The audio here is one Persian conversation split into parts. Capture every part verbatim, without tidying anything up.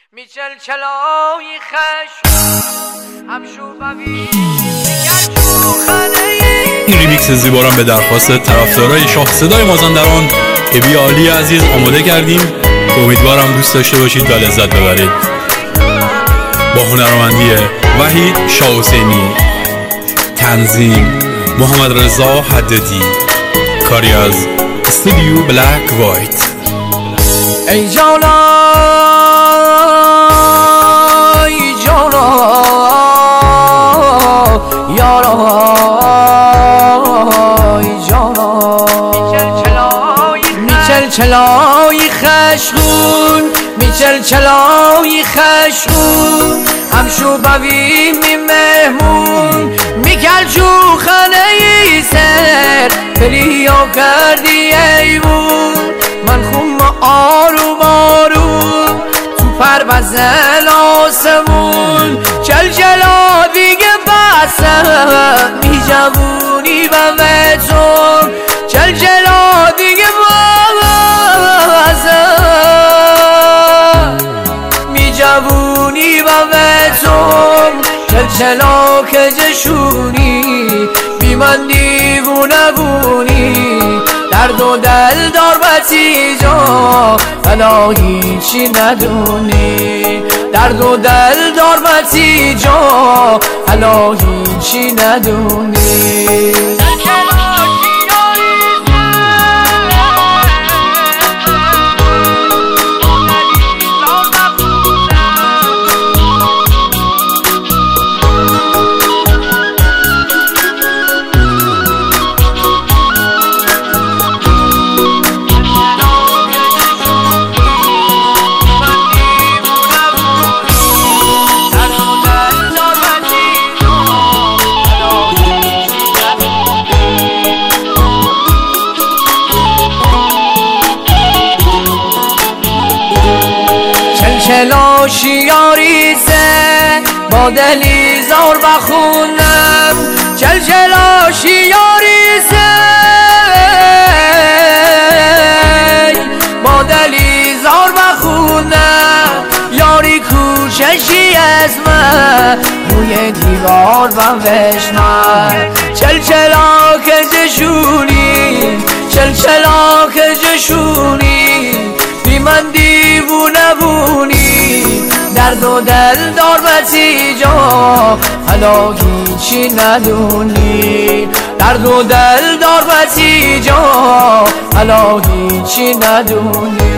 میچل چلای خشم همشو ببین دیگر تو خانه. این ریمیکس زیبارم به درخواست طرفدارای شاه صدای مازندران ابی علی عزیز آماده کردیم. امیدوارم دوست داشته باشید و لذت ببرید. با هنرمندی وحید شاه حسینی، تنظیم محمد رضا حددی، کاری از استودیو بلک وایت. ای جانا ای جانا یارا ای جانا میچل چلای خشخون میچل چلای خشخون همشو بویم می مهمون میکل چو خانه ای سر بریا کردی ایمون من خون آروم آروم تو پروزن آسمون چل چلا دیگه بسم می جوونی و ویتون چل چلا دیگه بسم می جوونی و ویتون چل چلا که جشونی بی من دیوونه بونی درد و دل دار بچی جا حالا هیچی ندونی درد و دل دار بچی جا حالا هیچی ندونی. چلا شیاریزه با دلی زار بخونم چل چلا شیاریزه با دلی زار بخونم یاری کوششی از من روی دیوار بنوشتم چل چلا که جشونی چل چلا که جشونی بی من دیوونه بونی درد و دل دار بچی جا حالا هیچی ندونی درد و دل دار بچی جا حالا هیچی ندونی.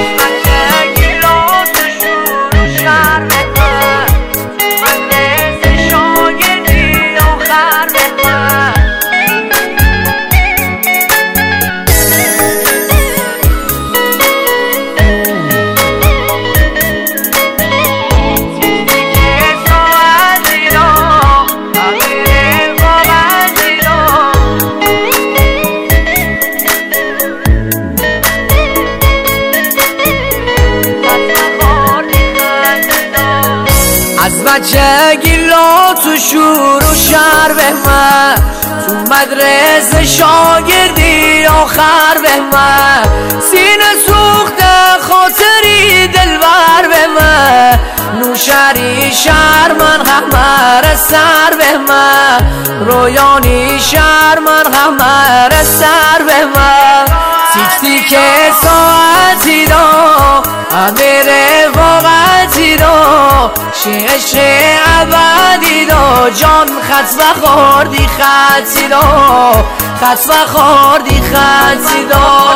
از بچگی لا تو شور و شر به من تو مدرسه شاگردی آخر به من سینه سوخت خاطری دلبر به من نوشری شهر من همه سر به من رویانی شهر من همه سر به من تیک تیک ساعتی دا امیر واقعتی دا عشق ابدی دا جان خط بخوردی خطی دا خط بخوردی خطی دا.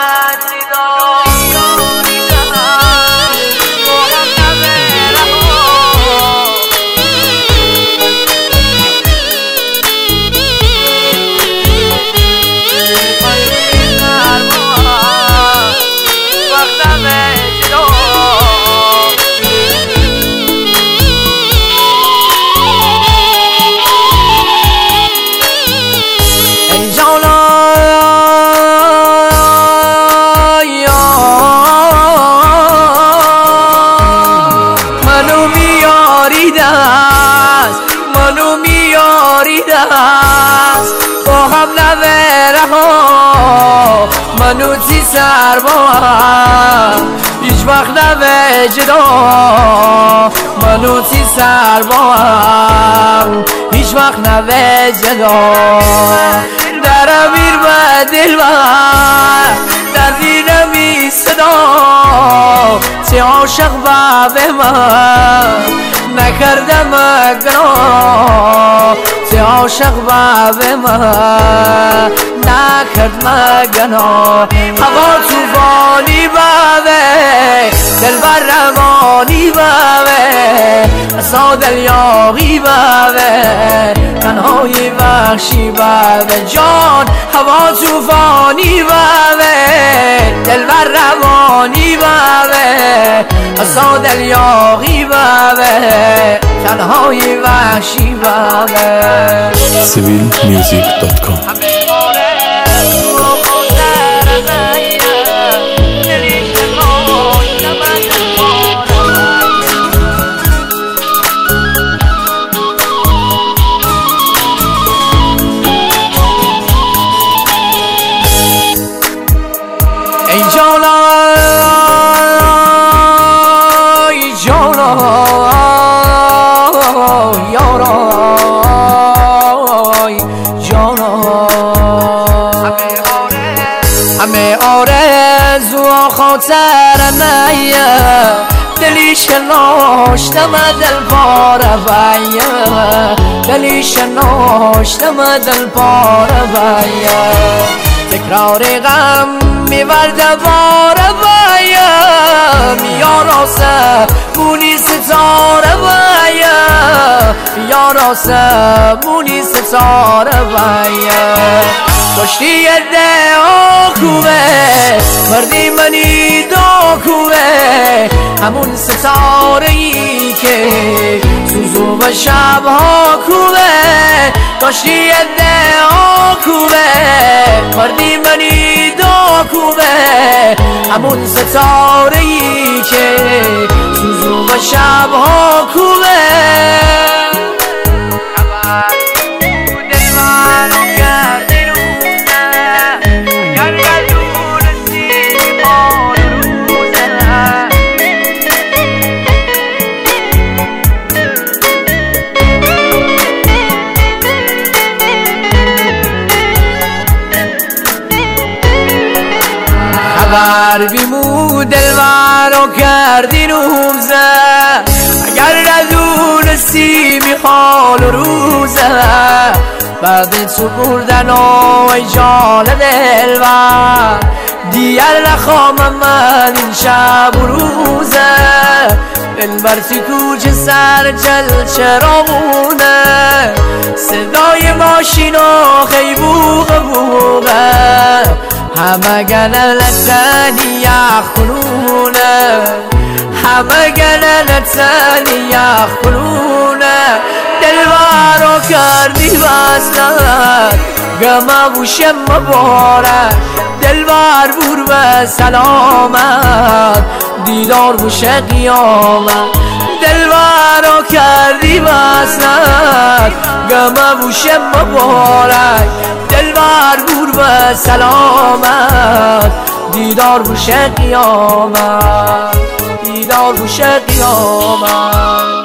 منو میاری دست با هم نبره ها منو تی سر با هم هیچ وقت نبه جدا سر با هم هیچ وقت نوه جدا در امیر و دل و در دینمی صدا چه عاشق و به من نکردم گناه چه عاشق و به من نکرد مگناه هوا توفانی بوه دل بر روانی بوه اصلا دل یاغی بوه تنهای وحشی بوه جان هوا توفانی بوه دل بر روانی بوه اصلا دل یاغی بوه تنهای وحشی بوه سیویل میوزیک دات کام. ای جانا ای جانا یارا ای جانا همه آرزو و خاطرمه دلی شناشتم دل پاره بایه دلی شناشتم دل پاره بایه تکرار غم میورده باره بایم یاراسه مونی ستاره بایم یاراسه مونی ستاره بایم داشتی یه ده خوبه مردی منی دا خوبه همون ستاره ای که سوزو و شبها خوبه داشتی یه ده خوبه مردی منی دا خوبه همون ستاره ای که سوزو و شبها خوبه خبر بیمو دلوار رو کردی روزه اگر ندونستی میخوال و روزه بعد تو بردن ای جان دلوار دیگر نخوام من این شب و روزه دلبر تو کوچه سر جل چراغونه صدای ماشین و خیبوغ بوغه همه گنه لطنی یخونونه همه گنه لطنی یخونونه دلوارو کردی وصلت گمه بوشم مبارک دلوار بور به سلامت دیدار بوشه قیامت دلوارو کردی وصلت گمه بوشه مبارک دلوار بور به سلامت دیدار بوشه قیامت دیدار بوشه قیامت